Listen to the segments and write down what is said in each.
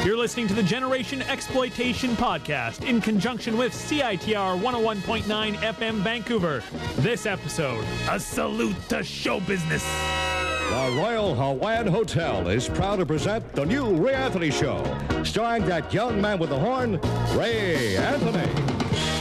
You're listening to the Generation Exploitation Podcast in conjunction with CITR 101.9 FM Vancouver. This episode, a salute to show business. The Royal Hawaiian Hotel is proud to present the new Ray Anthony Show, starring that young man with the horn, Ray Anthony.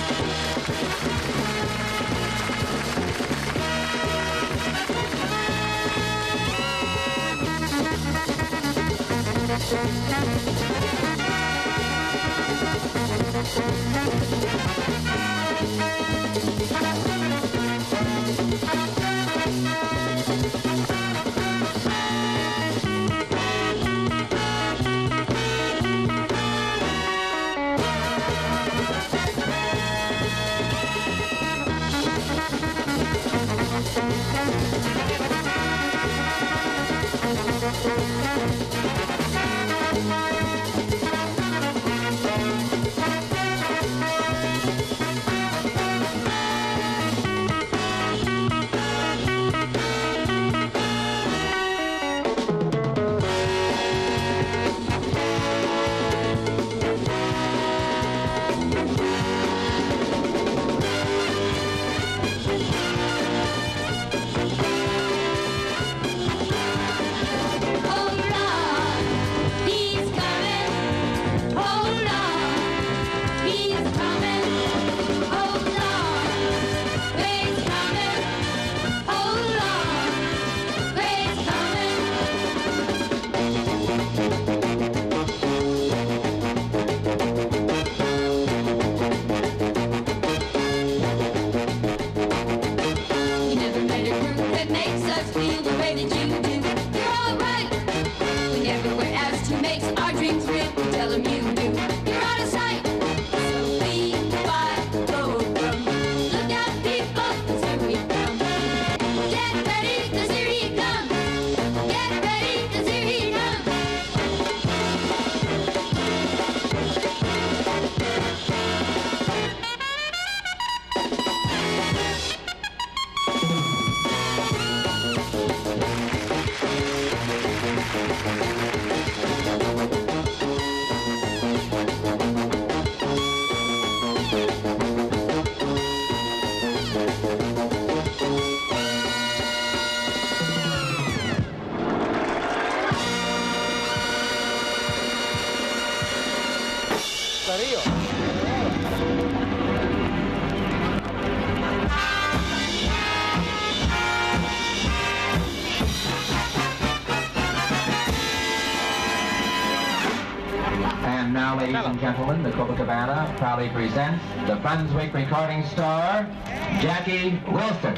And now, ladies and gentlemen, the Copacabana proudly presents the Brunswick recording star, Jackie Wilson.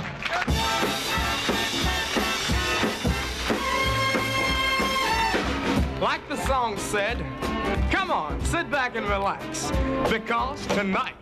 Like the song said, come on, sit back and relax, because tonight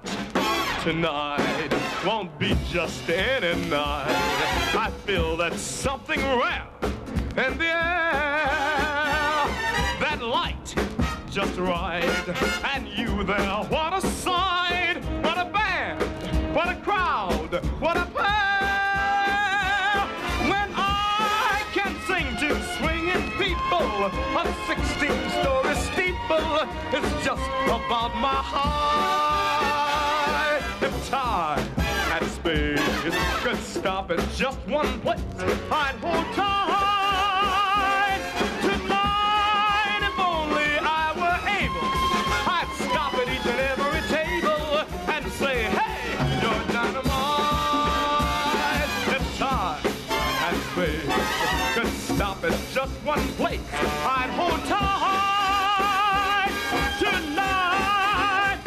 won't be just any night. I feel that something rare in the air, that light just right, and you there, what a sight, what a band, what a crowd, what a pair, when I can sing to swinging people, a 16-story steeple is just about my height. If time and space could stop at just one place, I'd hold tight. Tonight, if only I were able, I'd stop at each and every table and say, hey, you're dynamite. If time and space could stop at just one place, I'd hold tight. Tonight,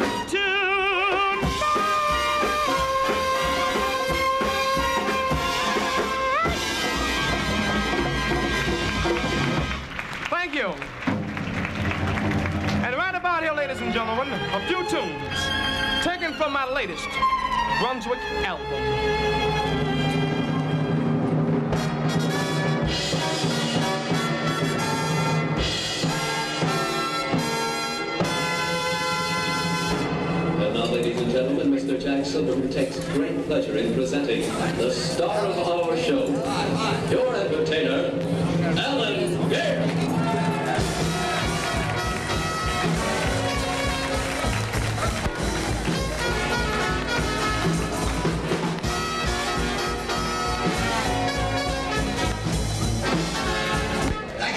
thank you. And right about here, ladies and gentlemen, a few tunes taken from my latest Brunswick album. And now, ladies and gentlemen, Mr. Jack Silverman takes great pleasure in presenting the star of our show, your entertainer, Alan Gale.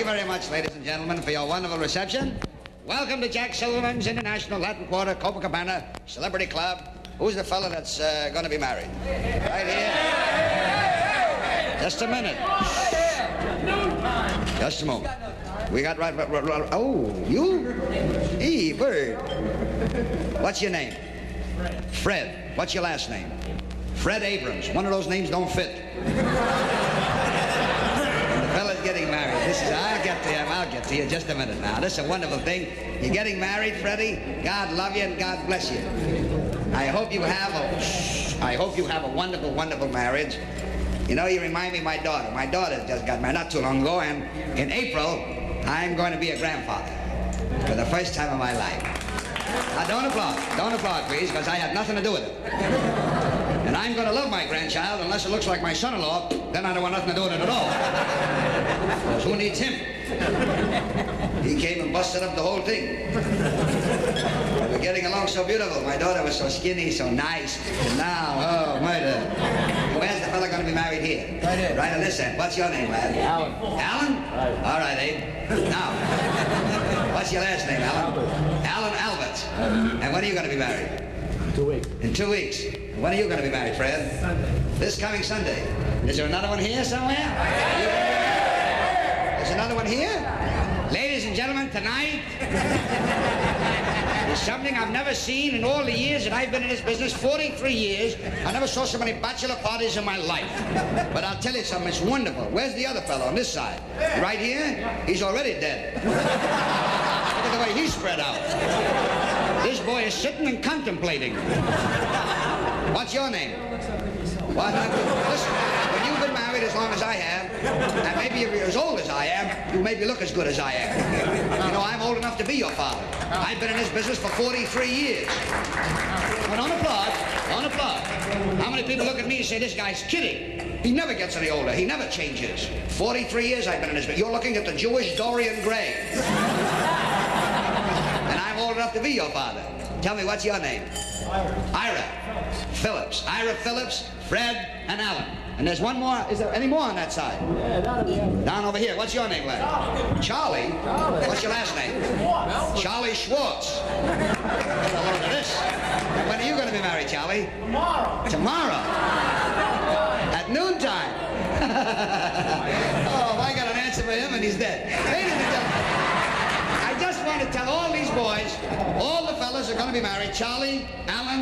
very much, ladies and gentlemen, for your wonderful reception. Welcome to Jack Silverman's International Latin Quarter Copacabana Celebrity Club. Who's the fella that's going to be married? Right here. Just a minute. Just a moment. We got right. Oh, you? Hey, Bird. What's your name? Fred. What's your last name? Fred Abrams. One of those names don't fit. And the fella's getting married. I'll get to him. I'll get to you. Just a minute now. This is a wonderful thing. You're getting married, Freddie. God love you and God bless you. I hope you have a wonderful, wonderful marriage. You know, you remind me of my daughter. My daughter just got married not too long ago, and in April, I'm going to be a grandfather for the first time in my life. Now, don't applaud, please, because I had nothing to do with it. And I'm going to love my grandchild unless it looks like my son-in-law, then I don't want nothing to do with it at all. Because who needs him? He came and busted up the whole thing. We're getting along so beautiful. My daughter was so skinny, so nice. And now, oh, murder. Where's the fella going to be married here? Right here. Right on this end. What's your name, lad? Alan. Alan? Right. All right, Abe. Now, what's your last name, Alan? Albert. Alan Albert. And when are you going to be married? 2 weeks. In 2 weeks. When are you going to be married, Fred? Sunday. This coming Sunday. Is there another one here somewhere? There's another one here? Ladies and gentlemen, tonight is something I've never seen in all the years that I've been in this business, 43 years. I never saw so many bachelor parties in my life. But I'll tell you something, it's wonderful. Where's the other fellow on this side? Right here? He's already dead. Look at the way he's spread out. This boy is sitting and contemplating. What's your name? What? Listen, when you've been married as long as I have, and maybe if you're as old as I am, you maybe look as good as I am. You know, I'm old enough to be your father. I've been in this business for 43 years. Well, don't applaud. Don't applaud. How many people look at me and say, this guy's kidding? He never gets any older. He never changes. 43 years I've been in this business. You're looking at the Jewish Dorian Gray. And I'm old enough to be your father. Tell me, what's your name? Ira Phillips. Ira Phillips, Fred, and Alan. And there's one more. Is there any more on that side? Yeah, down over here. Down over here. What's your name, lad? Charlie. What's your last name? Charlie Schwartz. Look at this. When are you going to be married, Charlie? Tomorrow. At noontime. Oh, I got an answer for him and he's dead. Ladies and gentlemen, I just want to tell all these boys, all the fellas are going to be married. Charlie, Alan,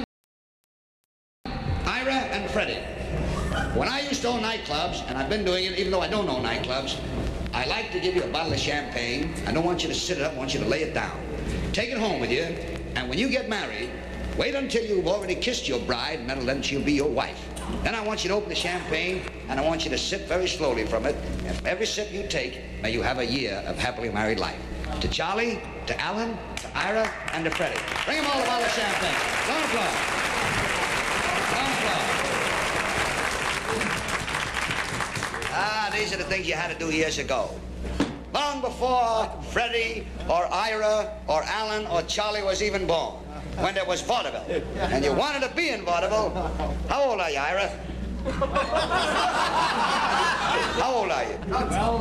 Ira, and Freddie. When I used to own nightclubs, and I've been doing it even though I don't own nightclubs, I like to give you a bottle of champagne. I don't want you to sit it up, I want you to lay it down. Take it home with you, and when you get married, wait until you've already kissed your bride, and then she'll be your wife. Then I want you to open the champagne, and I want you to sip very slowly from it, and for every sip you take, may you have a year of happily married life. To Charlie, to Alan, to Ira, and to Freddie. Bring them all a bottle of champagne. Don't applaud. Don't applaud. Ah, these are the things you had to do years ago. Long before Freddie or Ira or Alan or Charlie was even born. When there was vaudeville. And you wanted to be in vaudeville. How old are you, Ira? How old are you? Well,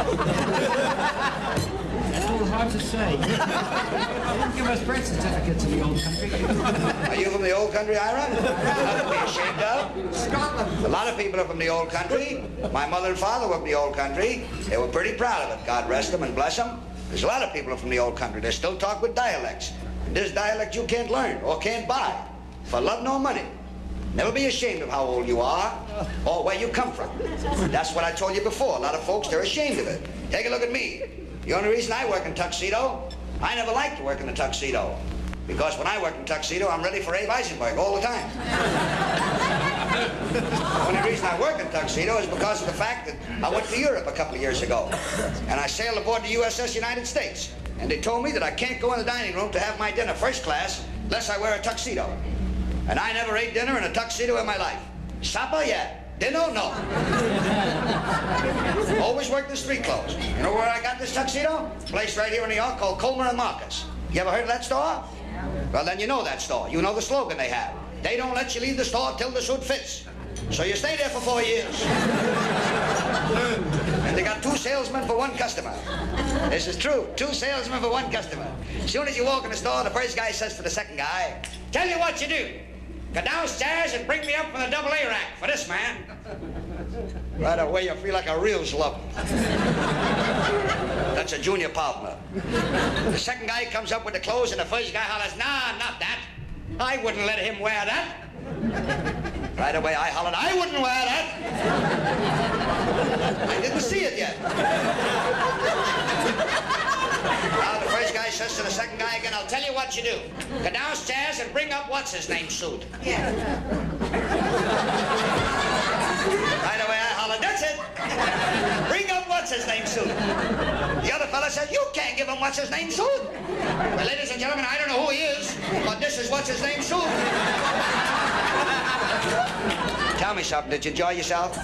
that's a little hard to say. They didn't give us birth certificates in the old country. Are you from the old country, Ira? Nothing to be ashamed of. Scotland. A lot of people are from the old country. My mother and father were from the old country. They were pretty proud of it. God rest them and bless them. There's a lot of people from the old country. They still talk with dialects. This dialect you can't learn or can't buy for love nor money. Never be ashamed of how old you are or where you come from. That's what I told you before. A lot of folks, they're ashamed of it. Take a look at me. The only reason I work in tuxedo, I never liked to work in a tuxedo. Because when I work in tuxedo, I'm ready for Abe Eisenberg all the time. The only reason I work in tuxedo is because of the fact that I went to Europe a couple of years ago. And I sailed aboard the USS United States. And they told me that I can't go in the dining room to have my dinner first class unless I wear a tuxedo. And I never ate dinner in a tuxedo in my life. Supper, yeah. Dinner, no. Always worked in street clothes. You know where I got this tuxedo? A place right here in New York called Coleman and Marcus. You ever heard of that store? Well, then you know that store. You know the slogan they have. They don't let you leave the store till the suit fits. So you stay there for 4 years. And to They got 2 salesmen for 1 customer. This is true. 2 salesmen for 1 customer. As soon as you walk in the store, the first guy says to the second guy, "Tell you what you do. Go downstairs and bring me up from the AA rack for this man." Right away, you feel like a real slub. That's a junior partner. The second guy comes up with the clothes, and the first guy hollers, "Nah, not that. I wouldn't let him wear that." Right away, I hollered, "I wouldn't wear that." I didn't see it yet. Now the first guy says to the second guy again, "I'll tell you what you do. Go downstairs and bring up what's-his-name suit." Yeah. Right away, I hollered, "That's it. Bring up what's-his-name suit." The other fella says, "You can't give him what's-his-name suit." Well, ladies and gentlemen, I don't know who he is, but this is what's-his-name suit. Tell me something. Did you enjoy yourself?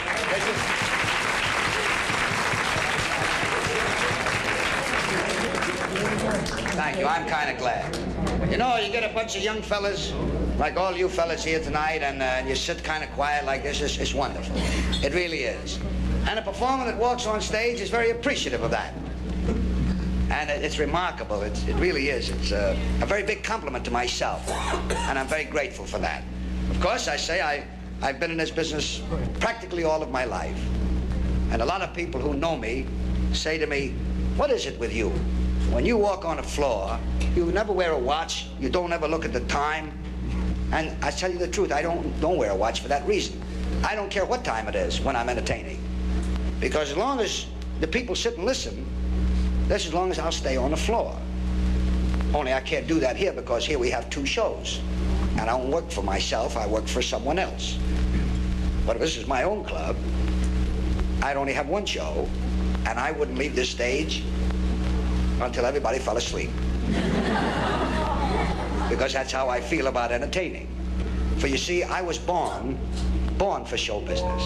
Thank you. I'm kind of glad. You know, you get a bunch of young fellas, like all you fellas here tonight, and you sit kind of quiet like this. It's wonderful. It really is. And a performer that walks on stage is very appreciative of that. And it's remarkable. It really is. It's a very big compliment to myself. And I'm very grateful for that. Of course, I say I've been in this business practically all of my life. And a lot of people who know me say to me, "What is it with you? When you walk on the floor, you never wear a watch, you don't ever look at the time." And I tell you the truth, I don't wear a watch for that reason. I don't care what time it is when I'm entertaining. Because as long as the people sit and listen, that's as long as I'll stay on the floor. Only I can't do that here because here we have 2 shows. And I don't work for myself, I work for someone else. But if this is my own club, I'd only have 1 show, and I wouldn't leave this stage until everybody fell asleep. Because that's how I feel about entertaining. For you see, I was born for show business.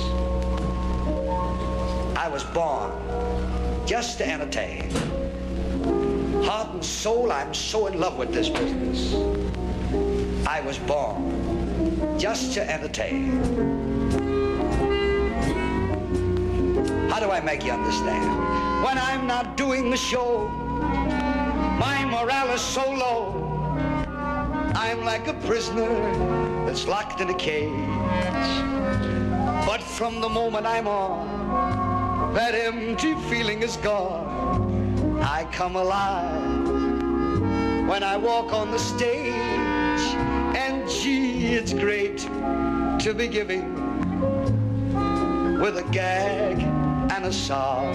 I was born just to entertain. Heart and soul, I'm so in love with this business. I was born just to entertain. How do I make you understand? When I'm not doing the show, my morale is so low. I'm like a prisoner that's locked in a cage. But from the moment I'm on, that empty feeling is gone. I come alive when I walk on the stage. And gee, it's great to be giving with a gag and a song.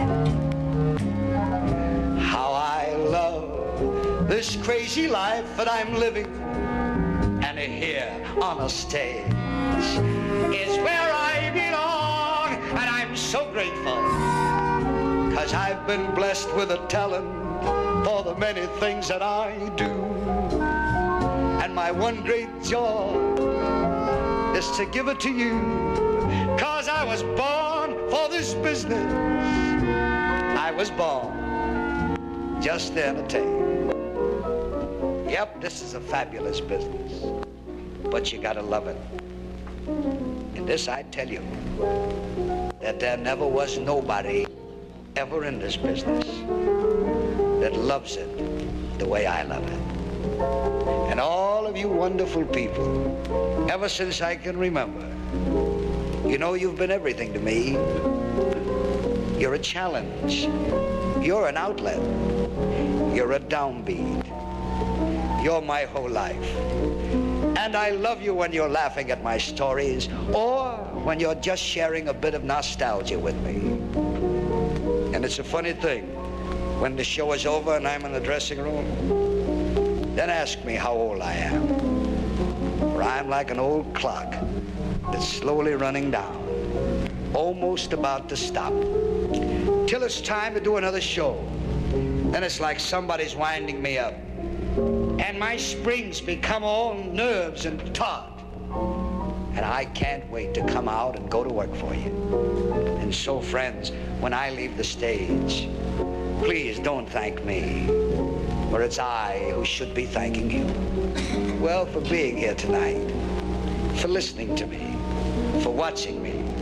How I love this crazy life that I'm living, and here on a stage is where I belong. And I'm so grateful, 'cause I've been blessed with a talent for the many things that I do. And my one great joy is to give it to you, 'cause I was born for this business. I was born just to entertain. Yep, this is a fabulous business, but you gotta love it. And this I tell you, that there never was nobody ever in this business that loves it the way I love it. And all of you wonderful people, ever since I can remember, you know you've been everything to me. You're a challenge. You're an outlet. You're a downbeat. You're my whole life. And I love you when you're laughing at my stories, or when you're just sharing a bit of nostalgia with me. And it's a funny thing, when the show is over and I'm in the dressing room, then ask me how old I am. For I'm like an old clock that's slowly running down, almost about to stop, till it's time to do another show. Then it's like somebody's winding me up, and my springs become all nerves and taut. And I can't wait to come out and go to work for you. And so, friends, when I leave the stage, please don't thank me, for it's I who should be thanking you. Well, for being here tonight, for listening to me, for watching me,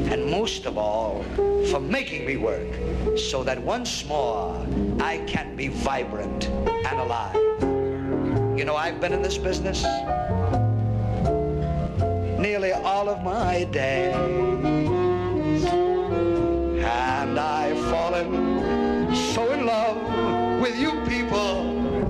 and most of all, for making me work so that once more I can be vibrant and alive. You know, I've been in this business nearly all of my days, and I've fallen so in love with you people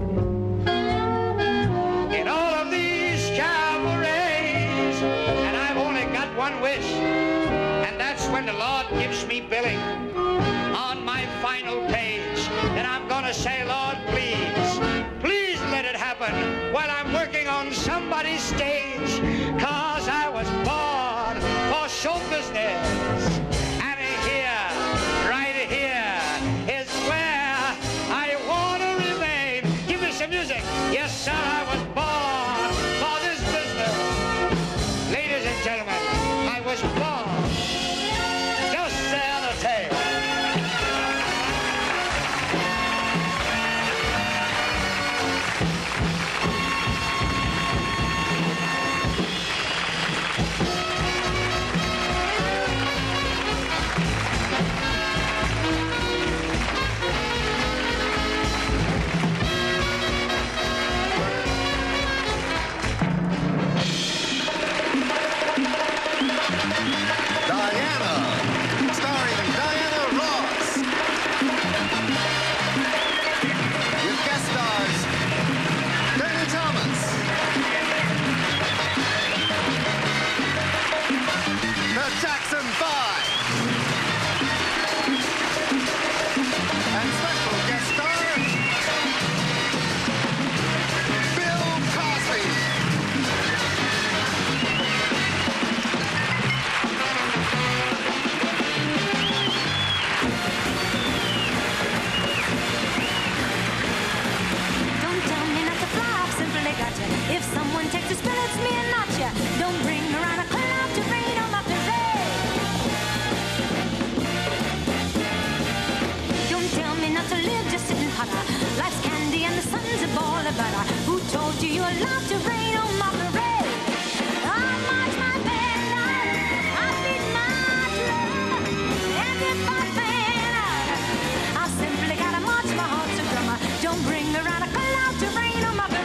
in all of these cabarets, and I've only got one wish, and that's when the Lord gives me billing on my final page, then I'm gonna say, Lord, please let it happen while I'm working on somebody's stage, 'cause I was born for show business. And here, right here, is where I want to remain. Give me some music. Yes, sir, I was born for this business. Ladies and gentlemen, I was born. Just tell the tale. If someone takes a spill, it's me and not you. Don't bring around a cloud to rain on my parade. Don't tell me not to live, just sitting hotter. Life's candy and the sun's a ball of butter. Who told you you're allowed to rain on my parade? I march my band out, I beat my drum, and if I fail, I simply gotta march my heart to drum. Don't bring around a cloud to rain on my parade.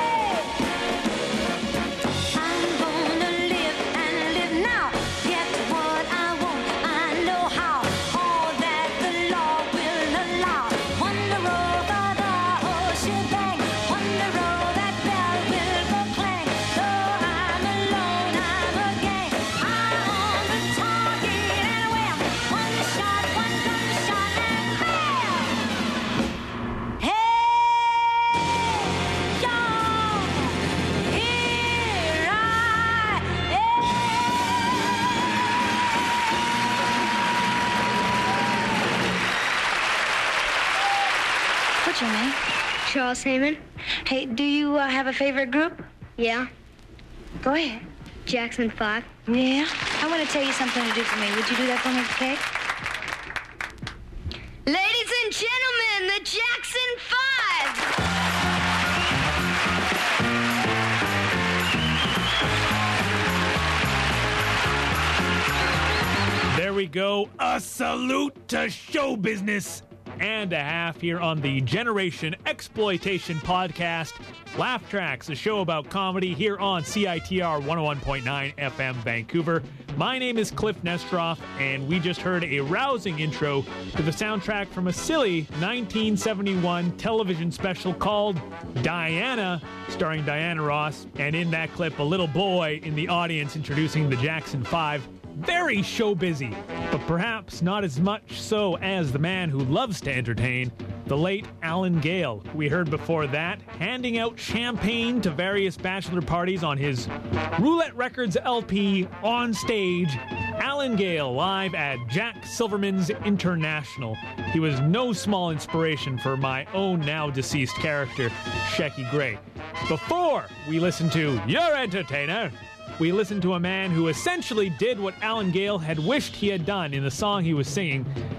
What's your name? Charles Heyman. Hey, do you have a favorite group? Yeah. Go ahead. Jackson 5. Yeah? I want to tell you something to do for me. Would you do that for me, okay? Ladies and gentlemen, the Jackson 5. There we go. A salute to show business. And a half here on the Generation Exploitation Podcast. Laugh Tracks, a show about comedy here on CITR 101.9 FM Vancouver. My name is Cliff Nestroff, and we just heard a rousing intro to the soundtrack from a silly 1971 television special called Diana, starring Diana Ross. And in that clip, a little boy in the audience introducing the Jackson 5. Very show busy, but perhaps not as much so as the man who loves to entertain, the late Alan Gale. We heard before that, handing out champagne to various bachelor parties on his Roulette Records LP on stage. Alan Gale live at Jack Silverman's International. He was no small inspiration for my own now deceased character, Shecky Gray. Before we listen to Your Entertainer, we listened to a man who essentially did what Alan Gale had wished he had done in the song he was singing,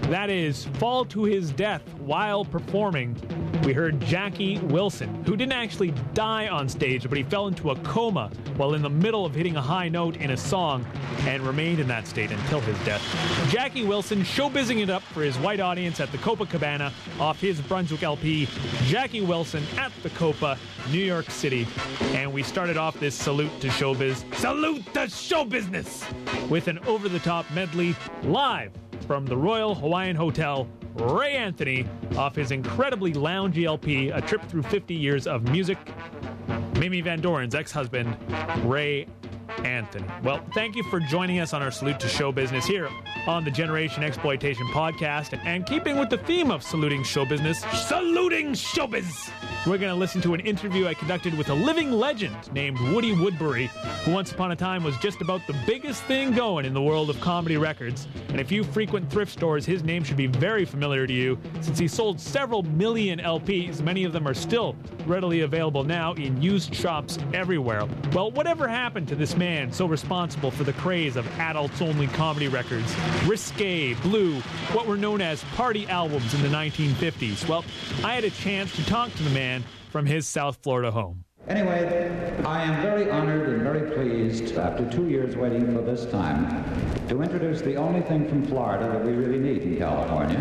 That is Fall to His Death while performing. We heard Jackie Wilson, who didn't actually die on stage, but he fell into a coma while in the middle of hitting a high note in a song and remained in that state until his death. Jackie Wilson showbizzing it up for his white audience at the Copacabana off his Brunswick LP, Jackie Wilson at the Copa, New York City. And we started off this Salute to Showbiz, Salute to Show Business, with an over-the-top medley live from the Royal Hawaiian Hotel, Ray Anthony, off his incredibly loungy LP, A Trip Through 50 Years of Music. Mimi Van Doren's ex-husband, Ray Anthony. Well, thank you for joining us on our Salute to Show Business here on the Generation Exploitation podcast. And keeping with the theme of saluting show business, saluting showbiz, we're going to listen to an interview I conducted with a living legend named Woody Woodbury, who once upon a time was just about the biggest thing going in the world of comedy records. And if you frequent thrift stores, his name should be very familiar to you, since he sold several million LPs. Many of them are still readily available now in used shops everywhere. Well, whatever happened to this man so responsible for the craze of adults-only comedy records, risque, blue, what were known as party albums in the 1950s? Well, I had a chance to talk to the man from his South Florida home. Anyway, I am very honored and very pleased, after 2 years waiting for this time, to introduce the only thing from Florida that we really need in California.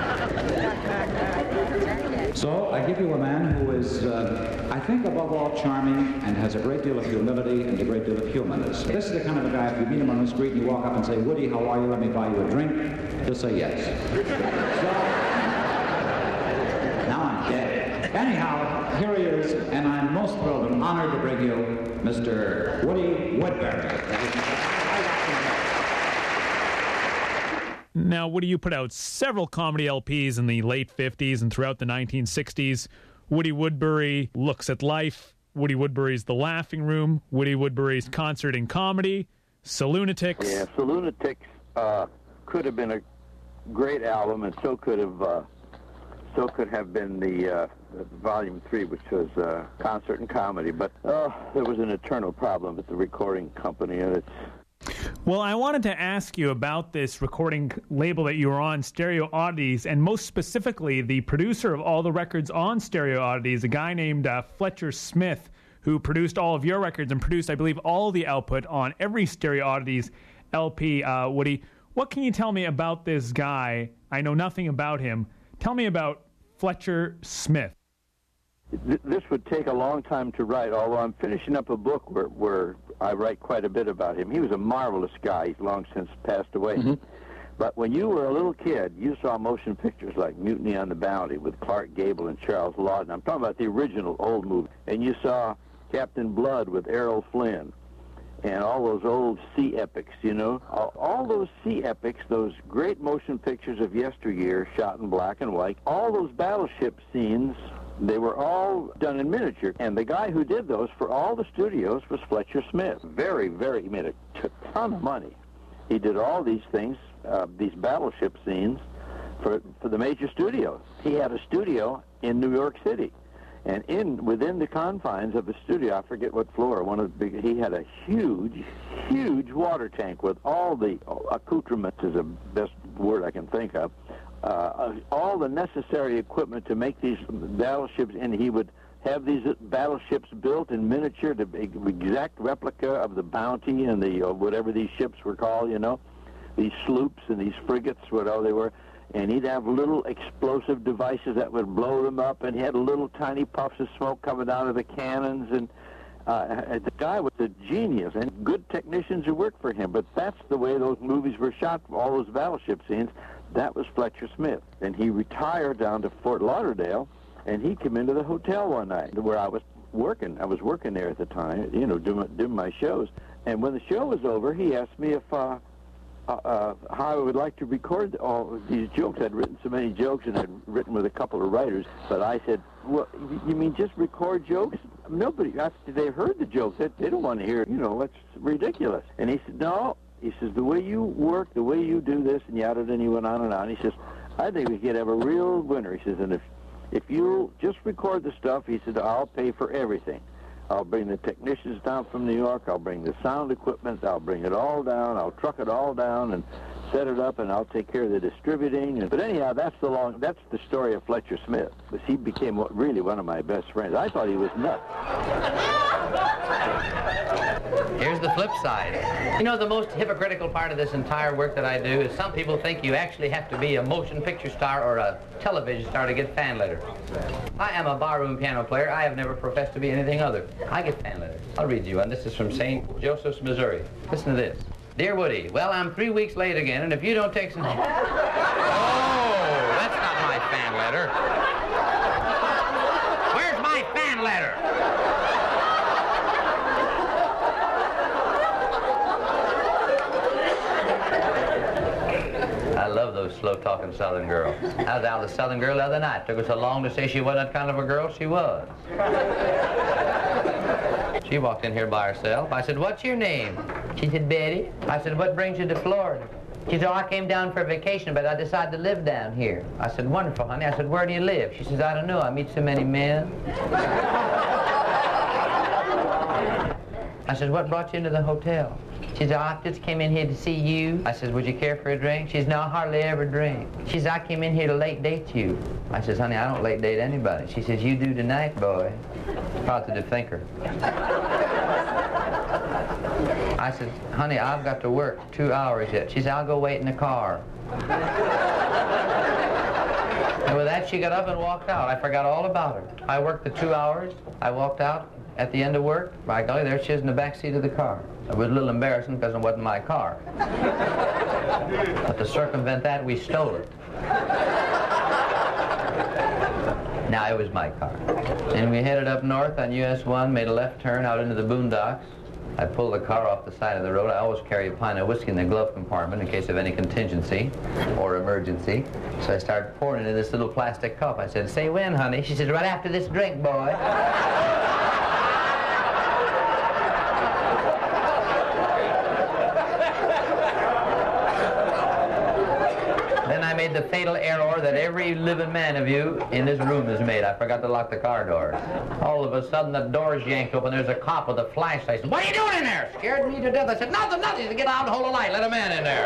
So, I give you a man who is, I think, above all charming and has a great deal of humility and a great deal of humanness. This is the kind of a guy, if you meet him on the street and you walk up and say, Woody, how are you? Let me buy you a drink. He'll say yes. So, now I'm dead. Anyhow, here he is, and I'm most thrilled and honored to bring you Mr. Woody Woodbury. Now, Woody, you put out several comedy LPs in the late 50s and throughout the 1960s. Woody Woodbury Looks at Life, Woody Woodbury's The Laughing Room, Woody Woodbury's Concert in Comedy, Saloonatics. Yeah, Saloonatics could have been a great album, and so could have been the Volume 3, which was Concert and Comedy. But there was an eternal problem with the recording company, and it's... Well, I wanted to ask you about this recording label that you were on, Stereo Oddities, and most specifically, the producer of all the records on Stereo Oddities, a guy named Fletcher Smith, who produced all of your records and produced, I believe, all the output on every Stereo Oddities LP. Woody, what can you tell me about this guy? I know nothing about him. Tell me about Fletcher Smith. This would take a long time to write, although I'm finishing up a book where I write quite a bit about him. He was a marvelous guy. He's long since passed away. Mm-hmm. But when you were a little kid, you saw motion pictures like Mutiny on the Bounty with Clark Gable and Charles Laughton. I'm talking about the original old movie. And you saw Captain Blood with Errol Flynn and all those old sea epics, you know. All those sea epics, those great motion pictures of yesteryear shot in black and white, all those battleship scenes, they were all done in miniature. And the guy who did those for all the studios was Fletcher Smith. Very, very, he made a ton of money. He did all these things, these battleship scenes, for the major studios. He had a studio in New York City. And within the confines of the studio, I forget what floor, he had a huge, huge water tank with all the accoutrements, is the best word I can think of, all the necessary equipment to make these battleships, and he would have these battleships built in miniature, the exact replica of the Bounty and the whatever these ships were called, you know, these sloops and these frigates, whatever they were. And he'd have little explosive devices that would blow them up, and he had little tiny puffs of smoke coming out of the cannons. And the guy was a genius, and good technicians who worked for him. But that's the way those movies were shot, all those battleship scenes. That was Fletcher Smith. And he retired down to Fort Lauderdale, and he came into the hotel one night where I was working. I was working there at the time, you know, doing my shows. And when the show was over, he asked me if how I would like to record all these jokes. I'd written so many jokes, and I'd written with a couple of writers. But I said, well, you mean just record jokes? Nobody, after they heard the jokes, they don't want to hear, you know, it's ridiculous. And he said, no. He says, the way you work, the way you do this, and yada, and he went on and on. He says, I think we could have a real winner. He says, and if you'll just record the stuff, he said, I'll pay for everything. I'll bring the technicians down from New York. I'll bring the sound equipment. I'll bring it all down. I'll truck it all down and set it up, and I'll take care of the distributing. But anyhow, that's the story of Fletcher Smith. Because he became really one of my best friends. I thought he was nuts. Here's the flip side. You know, the most hypocritical part of this entire work that I do is some people think you actually have to be a motion picture star or a television star to get fan letters. I am a barroom piano player. I have never professed to be anything other. I get fan letters. I'll read you one. This is from St. Joseph's, Missouri. Listen to this. Dear Woody, well, I'm 3 weeks late again, and if you don't take some... Oh, that's not my fan letter. Where's my fan letter? I love those slow-talking Southern girls. I was out with a Southern girl the other night. Took her so long to say she wasn't that kind of a girl. She was. She walked in here by herself. I said, what's your name? She said, Betty. I said, what brings you to Florida? She said, oh, I came down for a vacation, but I decided to live down here. I said, wonderful, honey. I said, where do you live? She says, I don't know. I meet so many men. I said, what brought you into the hotel? She said, I just came in here to see you. I said, would you care for a drink? She said, no, I hardly ever drink. She said, I came in here to late date you. I said, honey, I don't late date anybody. She says, you do tonight, boy. Positive thinker. I said, honey, I've got to work 2 hours yet. She said, I'll go wait in the car. And with that, she got up and walked out. I forgot all about her. I worked the 2 hours. I walked out. At the end of work, by golly, there she is in the back seat of the car. It was a little embarrassing because it wasn't my car. But to circumvent that, we stole it. Now, it was my car. And we headed up north on US 1, made a left turn out into the boondocks. I pulled the car off the side of the road. I always carry a pint of whiskey in the glove compartment in case of any contingency or emergency. So I started pouring it in this little plastic cup. I said, say when, honey? She said, right after this drink, boy. Made the fatal error that every living man of you in this room has made. I forgot to lock the car doors. All of a sudden, the door's yanked open. There's a cop with a flashlight. What are you doing in there? Scared me to death. I said, nothing. Get out and hold a light. Let a man in there.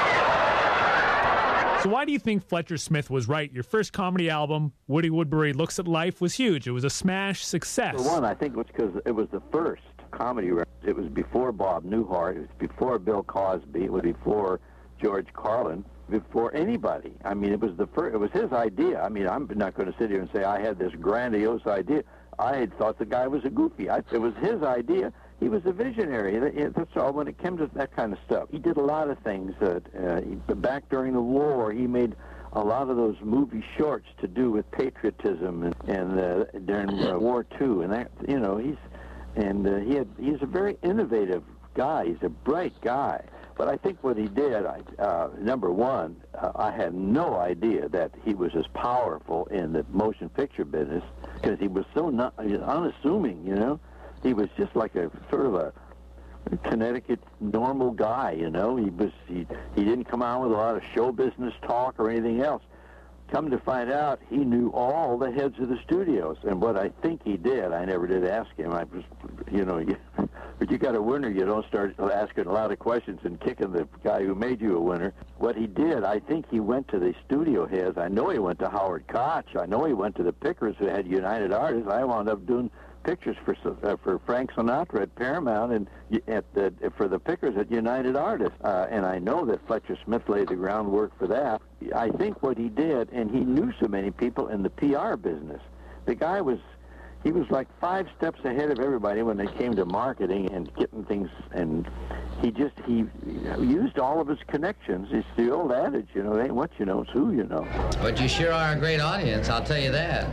So why do you think Fletcher Smith was right? Your first comedy album, Woody Woodbury Looks at Life, was huge. It was a smash success. For one, I think it was because it was the first comedy record. It was before Bob Newhart. It was before Bill Cosby. It was before George Carlin. Before anybody. I mean, it was his idea. I mean, I'm not going to sit here and say I had this grandiose idea. I had thought the guy was a goofy. It was his idea. He was a visionary. That's all. When it came to that kind of stuff, he did a lot of things. Back during the war, he made a lot of those movie shorts to do with patriotism and during World War II. And that, you know, he's a very innovative guy. He's a bright guy. But I think what he did, number one, I had no idea that he was as powerful in the motion picture business because he was so unassuming, you know. He was just like a sort of a Connecticut normal guy, you know. He didn't come out with a lot of show business talk or anything else. Come to find out, he knew all the heads of the studios. And what I think he did, I never did ask him. I was, you know, but you got a winner, you don't start asking a lot of questions and kicking the guy who made you a winner. What he did, I think he went to the studio heads. I know he went to Howard Koch. I know he went to the Pickers who had United Artists. I wound up doing pictures for Frank Sinatra at Paramount and for the Pickers at United Artists. And I know that Fletcher Smith laid the groundwork for that. I think what he did, and he knew so many people in the PR business. The guy was like 5 steps ahead of everybody when they came to marketing and getting things, and he used all of his connections. It's the old adage, you know, it ain't what you know, it's who you know. But you sure are a great audience, I'll tell you that.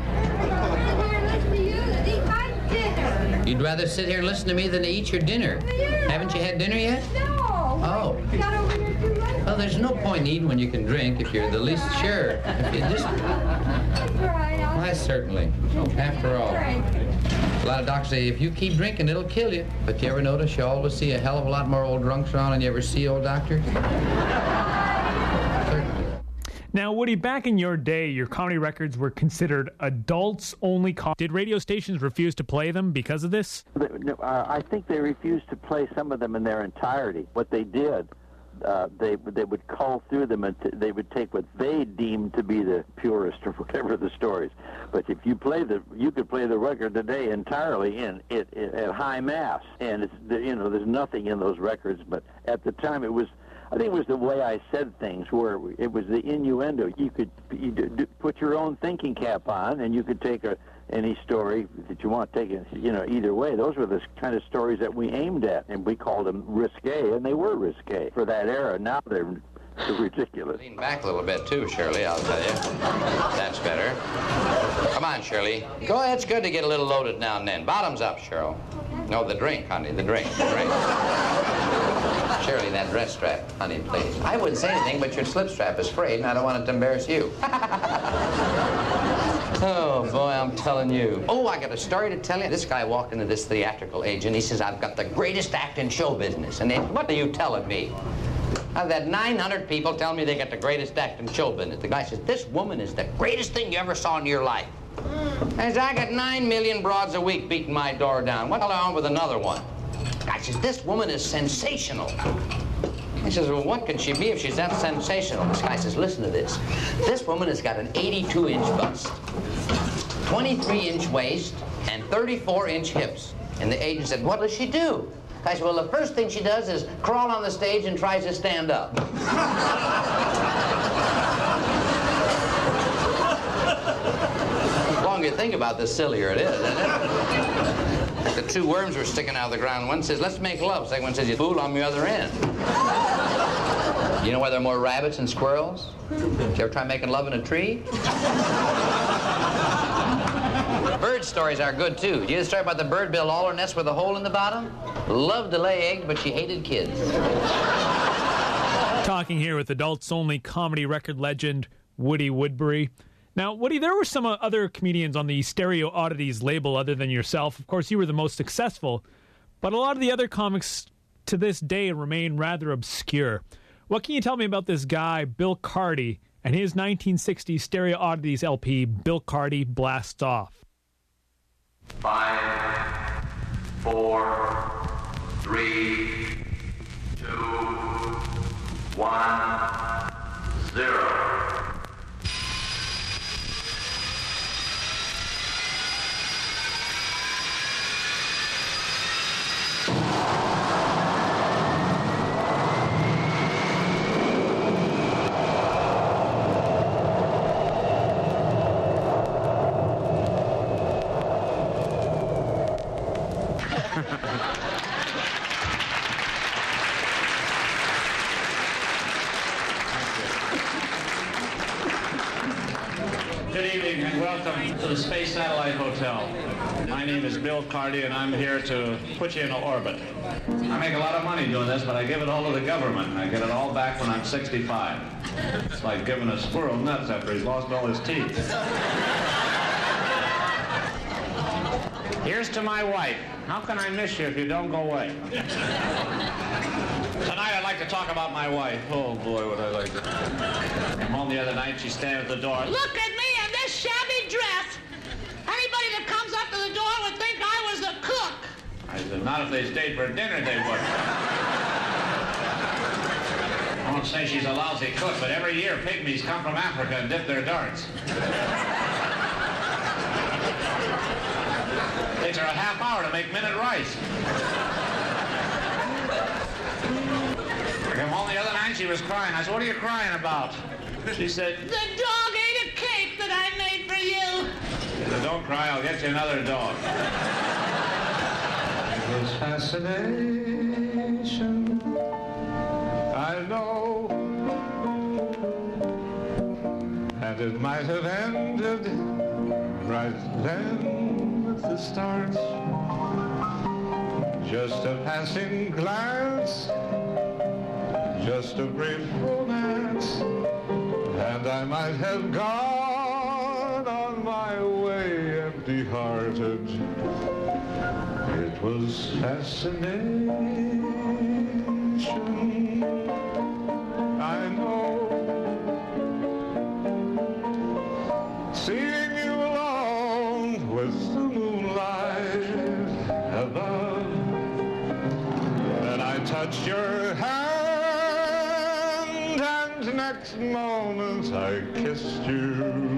You'd rather sit here and listen to me than to eat your dinner. Haven't you had dinner yet? No. Oh. Got over here too late. Well, there's no point in eating when you can drink if you're the least sure. If you just... Why, certainly. After all. A lot of doctors say, if you keep drinking, it'll kill you. But you ever notice you always see a hell of a lot more old drunks around than you ever see old doctors? Now, Woody, back in your day, your comedy records were considered adults-only. Did radio stations refuse to play them because of this? I think they refused to play some of them in their entirety. What they did, they would cull through them, and they would take what they deemed to be the purest or whatever the stories. But if you could play the record today entirely at high mass, and there's nothing in those records. But at the time, I think it was the way I said things, where it was the innuendo. You could put your own thinking cap on, and you could take any story that you want, take it, either way. Those were the kind of stories that we aimed at, and we called them risque, and they were risque for that era. Now they're ridiculous. Lean back a little bit too, Shirley, I'll tell you. That's better. Come on, Shirley. Go ahead, it's good to get a little loaded now and then. Bottoms up, Cheryl. No, the drink, honey, the drink. Shirley, that dress strap, honey, please. I wouldn't say anything, but your slip strap is frayed, and I don't want it to embarrass you. Oh, boy, I'm telling you. Oh, I got a story to tell you. This guy walked into this theatrical agent. He says, I've got the greatest act in show business. And what are you telling me? I've had 900 people tell me they got the greatest act in show business. The guy says, this woman is the greatest thing you ever saw in your life. I said, I got 9 million broads a week beating my door down. What the hell on with another one? The guy says, this woman is sensational. He says, well, what could she be if she's that sensational? This guy says, listen to this. This woman has got an 82-inch bust, 23-inch waist, and 34-inch hips. And the agent said, what does she do? The guy said, well, the first thing she does is crawl on the stage and tries to stand up. The longer you think about this, sillier it is, isn't it? The two worms were sticking out of the ground. One says, let's make love. Second one says, you fool, on the other end. You know why there are more rabbits and squirrels? Did you ever try making love in a tree? Bird stories are good, too. Did you hear the story about the bird built all her nest with a hole in the bottom? Loved to lay eggs, but she hated kids. Talking here with adults-only comedy record legend Woody Woodbury. Now, Woody, there were some other comedians on the Stereo Oddities label other than yourself. Of course, you were the most successful, but a lot of the other comics to this day remain rather obscure. What can you tell me about this guy, Bill Carty, and his 1960s Stereo Oddities LP, Bill Carty Blasts Off? 5, 4, 3, 2, 1, 0. Good evening and welcome to the Space Satellite Hotel. My name is Bill Carty and I'm here to put you in orbit. I make a lot of money doing this, but I give it all to the government. I get it all back when I'm 65. It's like giving a squirrel nuts after he's lost all his teeth. Here's to my wife. How can I miss you if you don't go away? Tonight I'd like to talk about my wife. Oh boy, would I like to. Came home the other night, she's standing at the door. Look at me in this shabby dress. Anybody that comes up to the door would think I was the cook. I said, not if they stayed for dinner, they would. I won't say she's a lousy cook, but every year pygmies come from Africa and dip their darts. Takes her a half hour to make minute rice. I came home the other night, she was crying. I said, what are you crying about? She said, the dog ate a cake that I made for you. I said, don't cry, I'll get you another dog. It was fascination, I know. And it might have ended right then at the start. Just a passing glance, just a brief romance, and I might have gone on my way empty-hearted. It was fascination, I know. Seeing you alone with the moonlight above, and I touched your hand next moment I kissed you.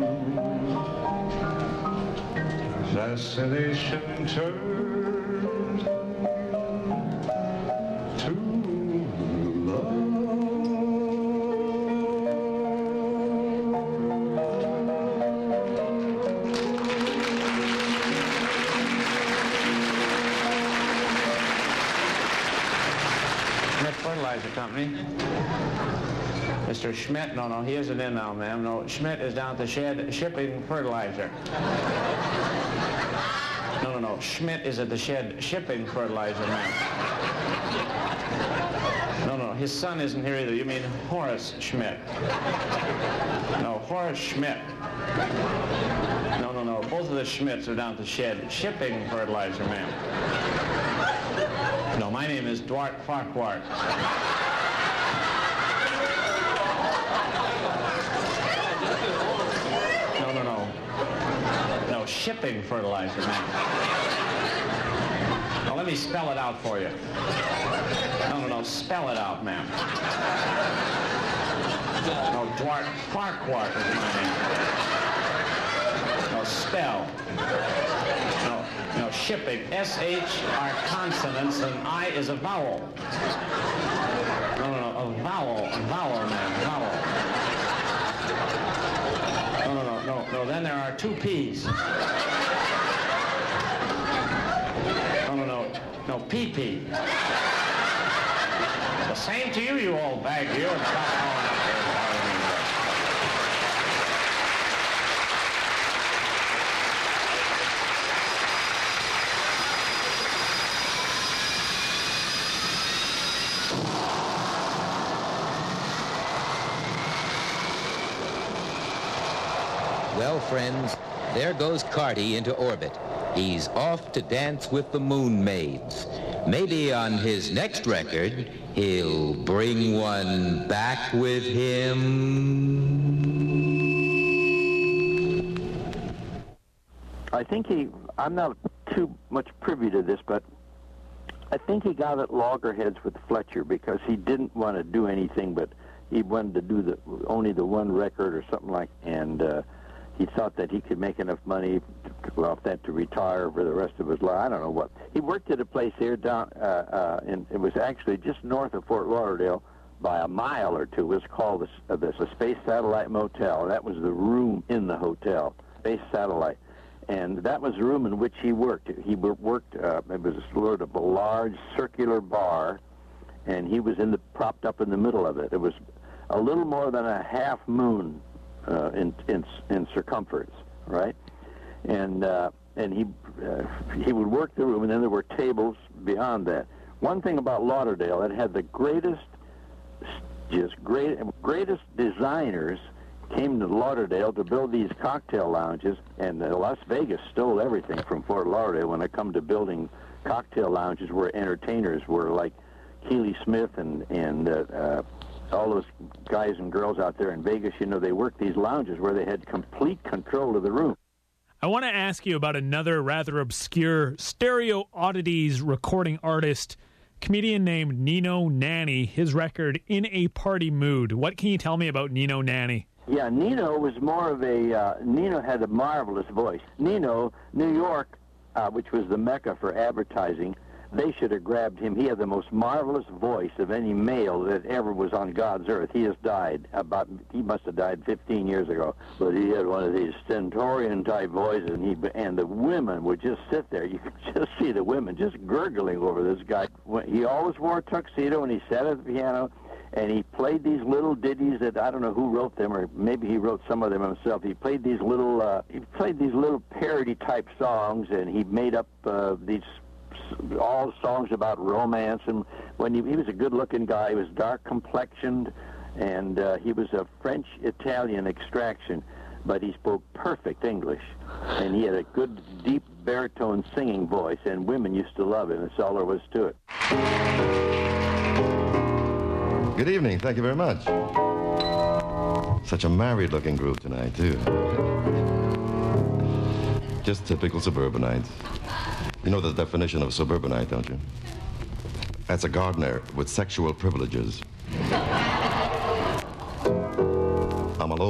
Fascination turned to love. Schmidt Fertilizer Company. Mr. Schmidt, no, he isn't in now, ma'am. No, Schmidt is down at the shed shipping fertilizer. No, Schmidt is at the shed shipping fertilizer, ma'am. No, his son isn't here either. You mean Horace Schmidt. No, Horace Schmidt. No, both of the Schmidts are down at the shed shipping fertilizer, ma'am. No, my name is Dwart Farquhar. No, shipping fertilizer, ma'am. Now, let me spell it out for you. No, spell it out, ma'am. No, Dwart Farquhar is my name. No, spell. No, shipping. S-H are consonants and I is a vowel. No, a vowel, ma'am, vowel. No, then there are two P's. No, PP. The same to you, you old bag, you. And stop calling up there. Well, friends, there goes Carty into orbit. He's off to dance with the Moon Maids. Maybe on his next record, he'll bring one back with him. I think I'm not too much privy to this, but I think he got at loggerheads with Fletcher because he didn't want to do anything, but he wanted to do only the one record or something like, and he thought that he could make enough money off that to retire for the rest of his life. I don't know what. He worked at a place here down, it was actually just north of Fort Lauderdale by a mile or two. It was called the Space Satellite Motel. That was the room in the hotel, Space Satellite. And that was the room in which he worked. He worked, it was sort of a large circular bar, and he was propped up in the middle of it. It was a little more than a half moon in circumference, right? And he would work the room, and then there were tables beyond that. One thing about Lauderdale, it had the greatest designers came to Lauderdale to build these cocktail lounges, and Las Vegas stole everything from Fort Lauderdale when it come to building cocktail lounges where entertainers were like Keely Smith and all those guys and girls out there in Vegas. You know, they worked these lounges where they had complete control of the room. I want to ask you about another rather obscure Stereo Oddities recording artist, comedian named Nino Nanny. His record, In a Party Mood. What can you tell me about Nino Nanny? Yeah, Nino was more of Nino had a marvelous voice. Nino, New York, which was the mecca for advertising, they should have grabbed him. He had the most marvelous voice of any male that ever was on God's earth. He has died he must have died 15 years ago, but he had one of these stentorian-type voices, and the women would just sit there. You could just see the women just gurgling over this guy. He always wore a tuxedo, and he sat at the piano, and he played these little ditties that I don't know who wrote them, or maybe he wrote some of them himself. He played these little parody-type songs, and he made up all songs about romance. And when he was a good-looking guy, he was dark-complexioned, and he was of French-Italian extraction, but he spoke perfect English, and he had a good, deep baritone singing voice, and women used to love him. That's all there was to it. Good evening. Thank you very much. Such a married-looking group tonight, too. Just typical suburbanites. You know the definition of suburbanite, don't you? That's a gardener with sexual privileges.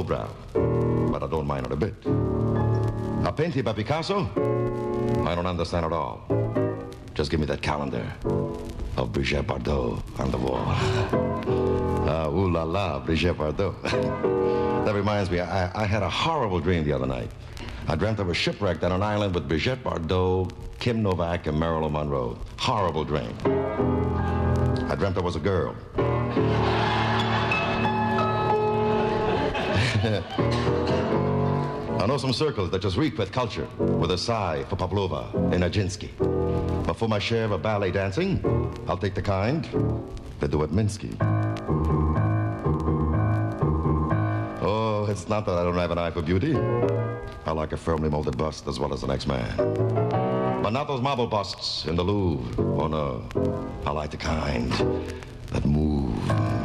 lowbrow, but I don't mind it a bit. A painting by Picasso? I don't understand at all. Just give me that calendar of Brigitte Bardot on the wall. Ooh la la, Brigitte Bardot. That reminds me, I had a horrible dream the other night. I dreamt I was shipwrecked on an island with Brigitte Bardot, Kim Novak, and Marilyn Monroe. Horrible dream. I dreamt I was a girl. I know some circles that just reek with culture, with a sigh for Pavlova and Nijinsky. But for my share of ballet dancing, I'll take the kind that do at Minsky. Oh, it's not that I don't have an eye for beauty. I like a firmly molded bust as well as the next man. But not those marble busts in the Louvre. Oh, no. I like the kind that move.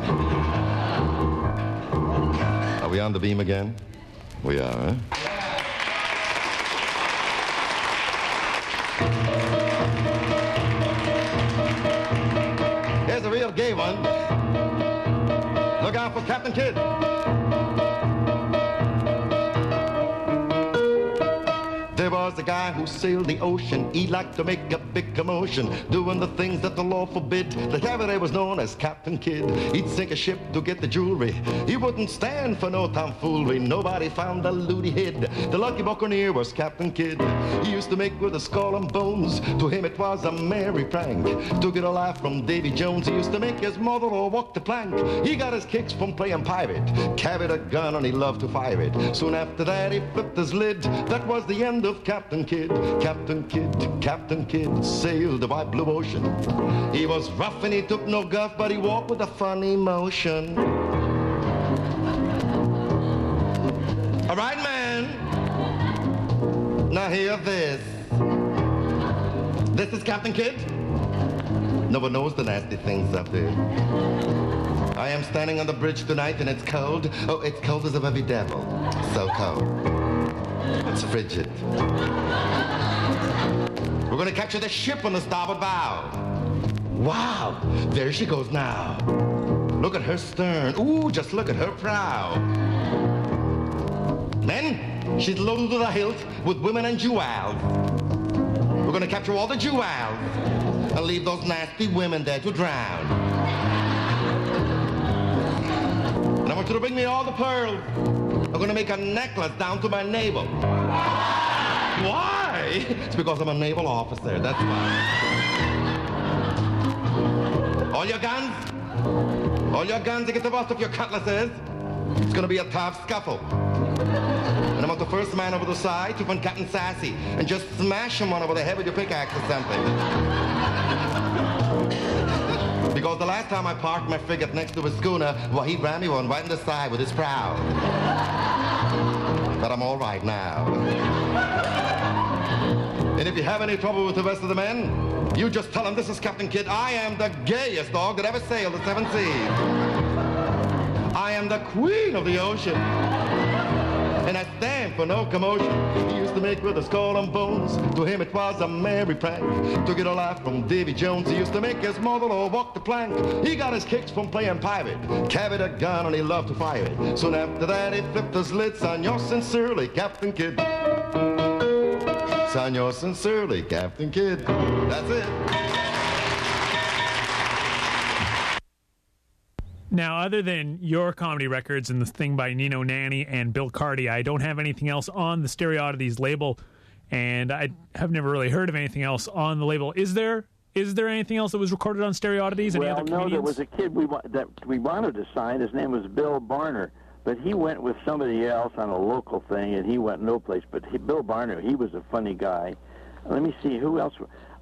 Are we on the beam again? We are, eh? Here's a real gay one. Look out for Captain Kidd. There was a guy who sailed the ocean. He liked to make a big commotion, doing the things that the law forbid. The cabaret was known as Captain Kidd. He'd sink a ship to get the jewelry. He wouldn't stand for no tomfoolery. Nobody found the loot he hid. The lucky buccaneer was Captain Kidd. He used to make with a skull and bones. To him it was a merry prank. To get a laugh from Davy Jones, he used to make his mother or walk the plank. He got his kicks from playing pirate. Carried a gun and he loved to fire it. Soon after that he flipped his lid. That was the end of Captain Kidd. Captain Kidd, Captain Kidd sailed the wide blue ocean. He was rough and he took no guff, but he walked with a funny motion. All right, man. Now hear this. This is Captain Kidd. No one knows the nasty things up there. I am standing on the bridge tonight and it's cold. Oh, it's cold as a baby devil. So cold. It's frigid. We're going to capture the ship on the starboard bow. Wow, there she goes now. Look at her stern. Ooh, just look at her prow. Men, she's loaded to the hilt with women and jewels. We're going to capture all the jewels and leave those nasty women there to drown. And I want you to bring me all the pearls. I'm going to make a necklace down to my navel. Why? It's because I'm a naval officer, that's why. All your guns? All your guns against the bust of your cutlasses? It's going to be a tough scuffle. And I want the first man over the side to find Captain Sassy and just smash him one over the head with your pickaxe or something. Because the last time I parked my frigate next to a schooner, well, he ran me one right in the side with his prow. But I'm all right now. And if you have any trouble with the rest of the men, you just tell them this is Captain Kidd. I am the gayest dog that ever sailed the seven seas. I am the queen of the ocean. And I stand for no commotion. He used to make with a skull and bones. To him it was a merry prank. To get a laugh from Davy Jones, he used to make his mother or walk the plank. He got his kicks from playing pirate. Carried a gun and he loved to fire it. Soon after that he flipped his lids on yours sincerely, Captain Kidd. Son yours sincerely, Captain Kidd. That's it. Now, other than your comedy records and the thing by Nino Nani and Bill Carty, I don't have anything else on the Stereo Oddities label, and I have never really heard of anything else on the label. Is there anything else that was recorded on Stereo Oddities? Any other comedians? No, there was a kid that we wanted to sign. His name was Bill Barner, but he went with somebody else on a local thing, and he went no place. But Bill Barner, he was a funny guy. Let me see, who else?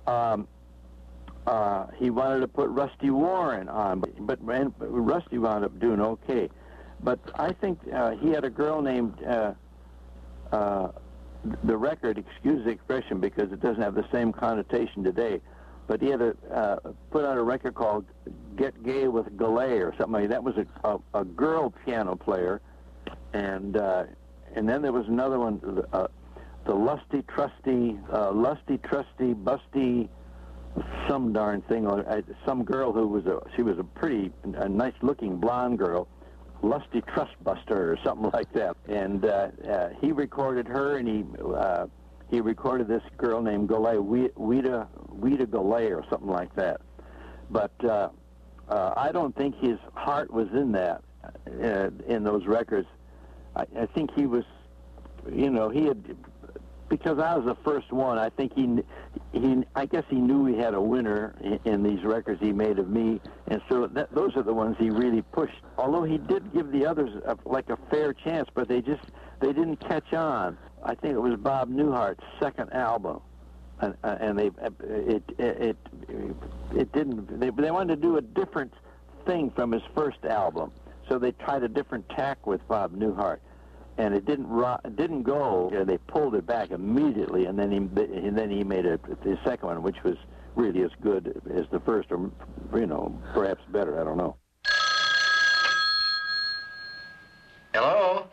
He wanted to put Rusty Warren on, but Rusty wound up doing okay. But I think he had a girl named, the record, excuse the expression because it doesn't have the same connotation today, but he had put out a record called Get Gay with Galay or something like that. That was a girl piano player. And then there was another one, the Lusty Trusty, Busty, some darn thing, or some girl who was a nice-looking blonde girl, Lusty Trustbuster or something like that. And he recorded her, and he recorded this girl named Golay, Weta Golay or something like that. But I don't think his heart was in that, in those records. I think he was, he had, because I was the first one, I think I guess he knew he had a winner in these records he made of me, and so those are the ones he really pushed. Although he did give the others like a fair chance, but they didn't catch on. I think it was Bob Newhart's second album, and it didn't. They wanted to do a different thing from his first album, so they tried a different tack with Bob Newhart. And it didn't go. They pulled it back immediately, and then he made the second one, which was really as good as the first, or perhaps better. I don't know. Hello?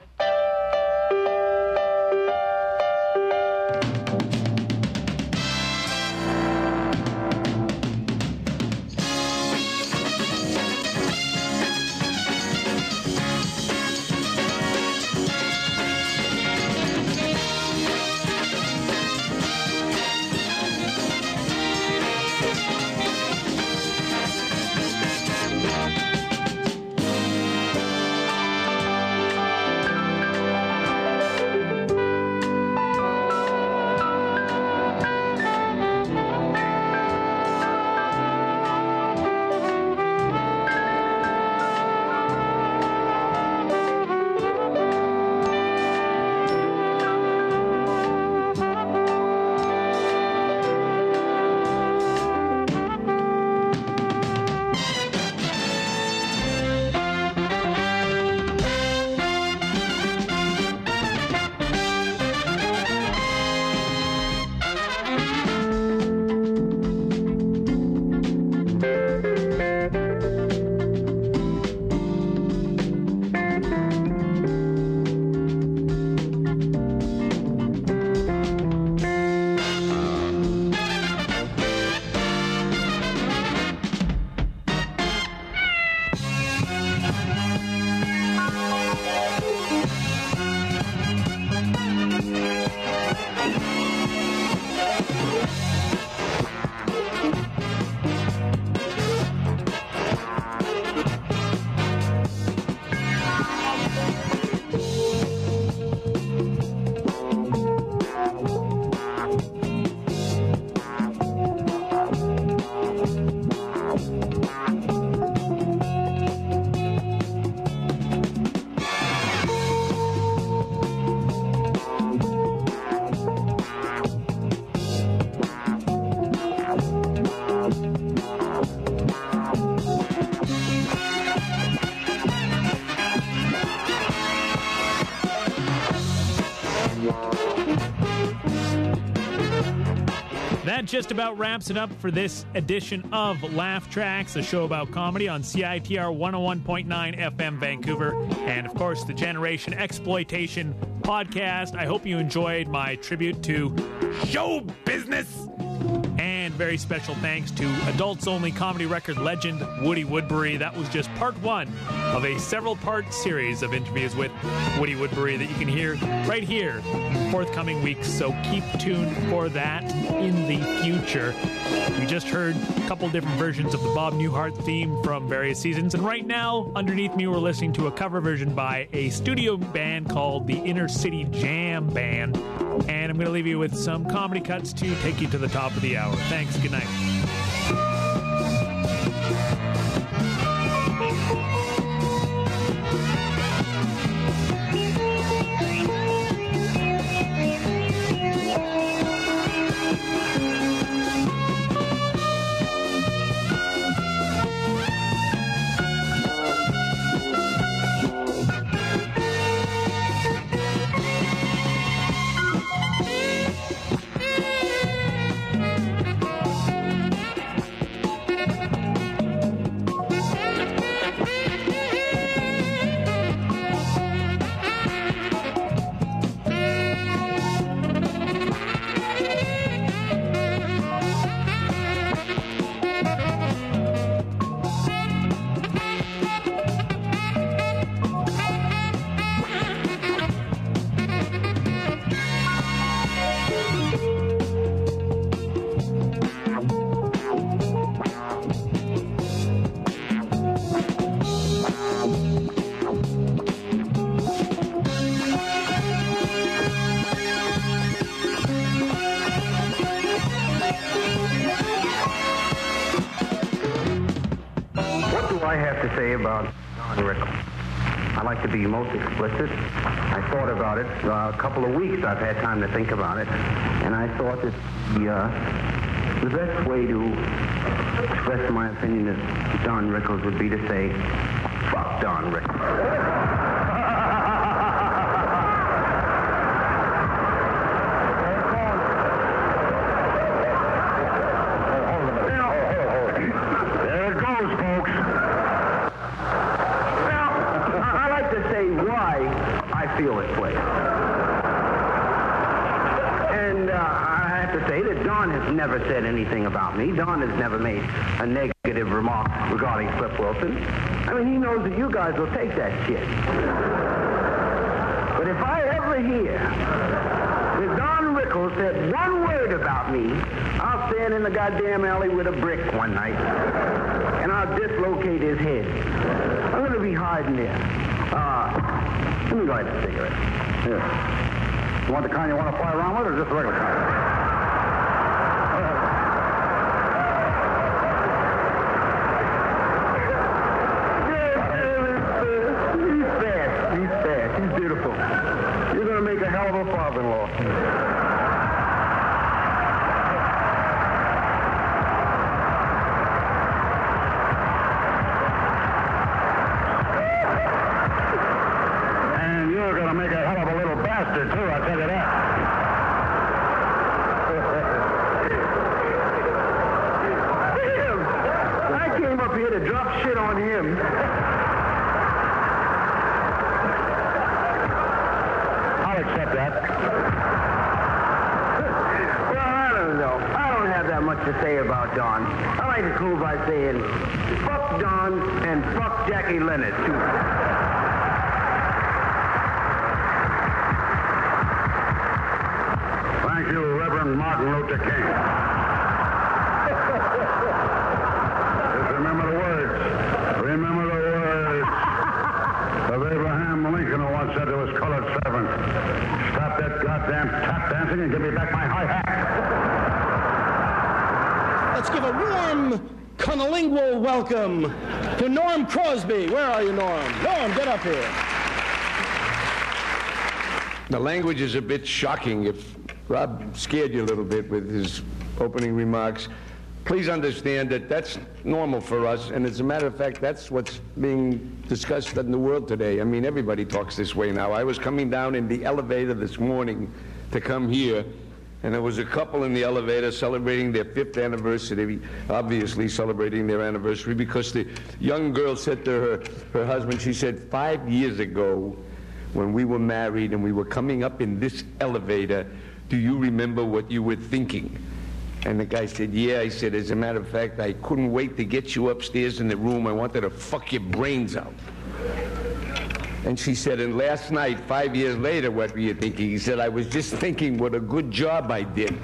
That just about wraps it up for this edition of Laugh Tracks, a show about comedy on CITR 101.9 FM Vancouver, and of course the Generation Exploitation podcast. I hope you enjoyed my tribute to show business. And very special thanks to adults-only comedy record legend Woody Woodbury. That was just part one of a several-part series of interviews with Woody Woodbury that you can hear right here in forthcoming weeks, so keep tuned for that in the future. We just heard a couple different versions of the Bob Newhart theme from various seasons, and right now, underneath me, we're listening to a cover version by a studio band called the Inner City Jam Band, and I'm going to leave you with some comedy cuts to take you to the top of the hour. Thanks. Good night. I have to say about Don Rickles. I like to be most explicit. I thought about it a couple of weeks. I've had time to think about it. And I thought that the best way to express my opinion of Don Rickles would be to say, fuck Don Rickles. Feel this way. And I have to say that Don has never said anything about me. Don has never made a negative remark regarding Flip Wilson. I mean, he knows that you guys will take that shit. But if I ever hear that Don Rickles said one word about me, I'll stand in the goddamn alley with a brick one night, and I'll dislocate his head. I'm going to be hiding there. Let me light a cigarette. Here. You want the kind you want to fly around with, or just the regular kind? He's fast. He's beautiful. You're going to make a hell of a father-in-law. Make a hell of a little bastard, too, I'll tell you that. Damn! I came up here to drop shit on him. I'll accept that. Well, I don't know. I don't have that much to say about Don. I like to cool by saying, fuck Don and fuck Jackie Leonard, too. Thank you, Reverend Martin Luther King. Just remember the words. Remember the words of Abraham Lincoln, who once said to his colored servant, stop that goddamn tap dancing and give me back my hi-hat. Let's give a warm, conlingual welcome to Norm Crosby. Where are you, Norm? Norm, get up here. The language is a bit shocking. If Rob scared you a little bit with his opening remarks, please understand that that's normal for us, and as a matter of fact, that's what's being discussed in the world today. I mean, everybody talks this way now. I was coming down in the elevator this morning to come here, and there was a couple in the elevator celebrating their 5th anniversary, obviously celebrating their anniversary, because the young girl said to her husband, she said, 5 years ago, when we were married and we were coming up in this elevator, do you remember what you were thinking? And the guy said, yeah. I said, as a matter of fact, I couldn't wait to get you upstairs in the room. I wanted to fuck your brains out. And she said, and last night, 5 years later, what were you thinking? He said, I was just thinking what a good job I did.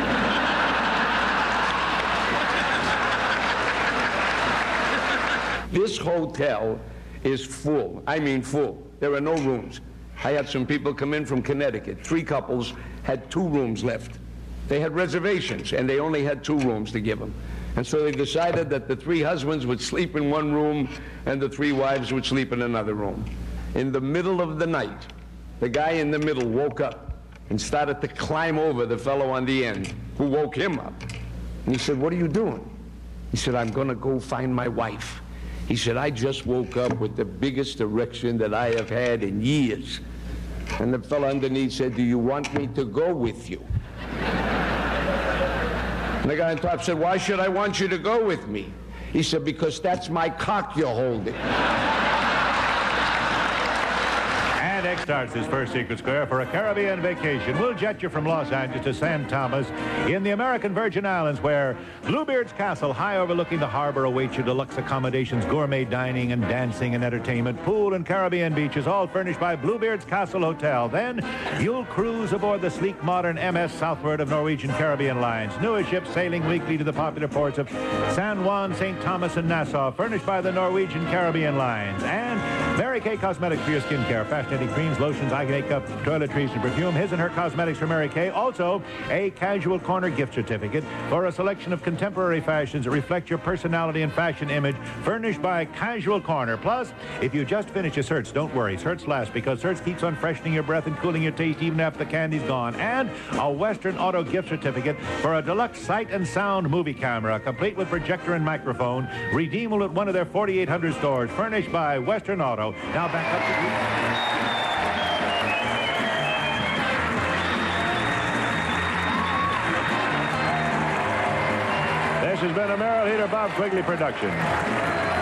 This hotel is full. I mean full. There are no rooms. I had some people come in from Connecticut. 3 couples had 2 rooms left. They had reservations, and they only had 2 rooms to give them. And so they decided that the 3 husbands would sleep in one room, and the 3 wives would sleep in another room. In the middle of the night, the guy in the middle woke up and started to climb over the fellow on the end, who woke him up. And he said, what are you doing? He said, I'm going to go find my wife. He said, I just woke up with the biggest erection that I have had in years. And the fellow underneath said, do you want me to go with you? And the guy on top said, why should I want you to go with me? He said, because that's my cock you're holding. And X starts his first Secret Square for a Caribbean vacation. We'll jet you from Los Angeles to St. Thomas in the American Virgin Islands, where Bluebeard's Castle, high overlooking the harbor, awaits you. Deluxe accommodations, gourmet dining and dancing and entertainment, pool and Caribbean beaches, all furnished by Bluebeard's Castle Hotel. Then you'll cruise aboard the sleek, modern MS Southward of Norwegian Caribbean Lines. Newest ships sailing weekly to the popular ports of San Juan, St. Thomas, and Nassau, furnished by the Norwegian Caribbean Lines. And Mary Kay Cosmetics for your skincare, fascinating creams, lotions, eye makeup, toiletries, and perfume. His and Her Cosmetics for Mary Kay. Also, a Casual Corner gift certificate for a selection of contemporary fashions that reflect your personality and fashion image, furnished by Casual Corner. Plus, if you just finish a Certs, don't worry. Certs last, because Certs keeps on freshening your breath and cooling your taste even after the candy's gone. And a Western Auto gift certificate for a deluxe sight and sound movie camera, complete with projector and microphone, redeemable at one of their 4,800 stores, furnished by Western Auto. Now back up to you. This has been a Merrill Heater Bob Quigley production.